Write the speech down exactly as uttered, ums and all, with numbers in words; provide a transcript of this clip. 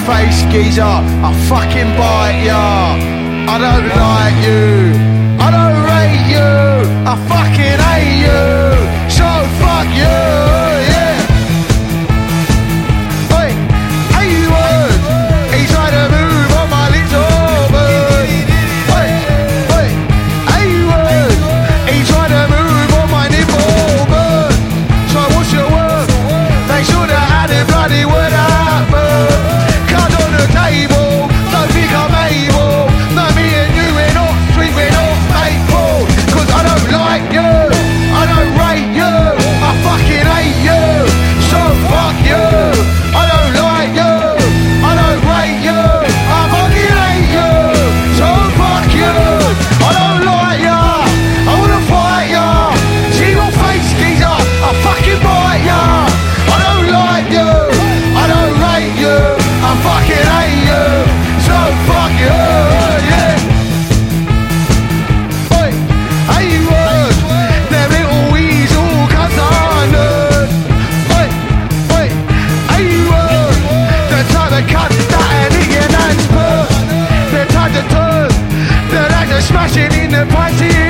face geezer, I fucking bite ya. I don't like you, I don't rate you, I fucking hate you, so fuck you, yeah. Hey, hey you heard, he tried to move on my little bird. Hey, hey, hey you heard, he tried to move on my nipple bird. So what's your word? They should have had it bloody word out bird. Cut on the table, don't think I'm able. No, me and you, we're not sweet, we're not faithful. Cause I don't like you, I don't rate you, I fucking hate you, so fuck you. I don't like you, I don't rate you, I fucking hate you, so fuck you. I don't like ya, I wanna fight ya. See your face geezer, I fucking bite ya. I don't like you, I don't rate you, I fucking hate you, so fuck you, yeah. Oi, hey you heard, them little weasel cunts are nerd. Oi, oi, hey you heard, the type of cunts that an idiot and spurt. The type to turn, the legs are smashing in the panty.